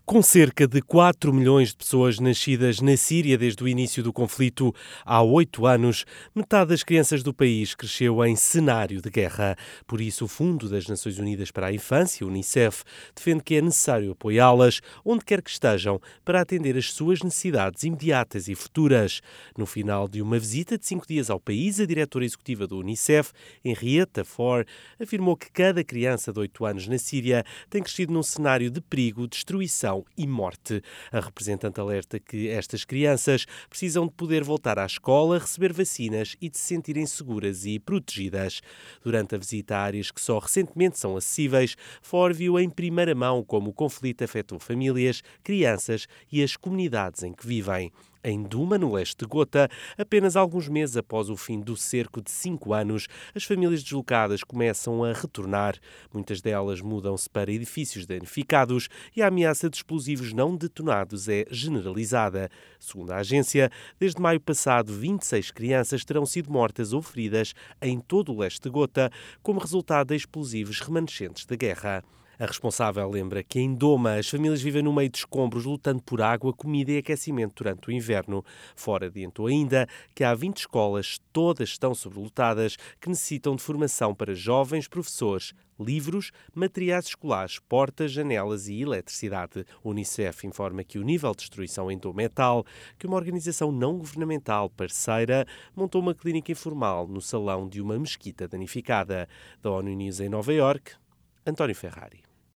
Com cerca de 4 milhões de pessoas nascidas na Síria desde o início do conflito há 8 anos, metade das crianças do país cresceu em cenário de guerra. Por isso, o Fundo das Nações Unidas para a Infância, o Unicef, defende que é necessário apoiá-las, onde quer que estejam, para atender as suas necessidades imediatas e futuras. No final de uma visita de 5 dias ao país, a diretora executiva do Unicef, Henrietta Fore, afirmou que cada criança de 8 anos na Síria tem crescido num cenário de perigo, destruição e morte. A representante alerta que estas crianças precisam de poder voltar à escola, receber vacinas e de se sentirem seguras e protegidas. Durante a visita a áreas que só recentemente são acessíveis, Fore viu em primeira mão como o conflito afetou famílias, crianças e as comunidades em que vivem. Em Duma, no leste de Gota, apenas alguns meses após o fim do cerco de 5 anos, as famílias deslocadas começam a retornar. Muitas delas mudam-se para edifícios danificados e a ameaça de explosivos não detonados é generalizada. Segundo a agência, desde maio passado, 26 crianças terão sido mortas ou feridas em todo o leste de Gota como resultado de explosivos remanescentes da guerra. A responsável lembra que em Doma as famílias vivem no meio de escombros lutando por água, comida e aquecimento durante o inverno. Fora adiantou ainda que há 20 escolas, todas estão sobrelotadas, que necessitam de formação para jovens professores, livros, materiais escolares, portas, janelas e eletricidade. O Unicef informa que o nível de destruição em Doma é tal que uma organização não governamental parceira montou uma clínica informal no salão de uma mesquita danificada. Da ONU News em Nova Iorque, António Ferrari.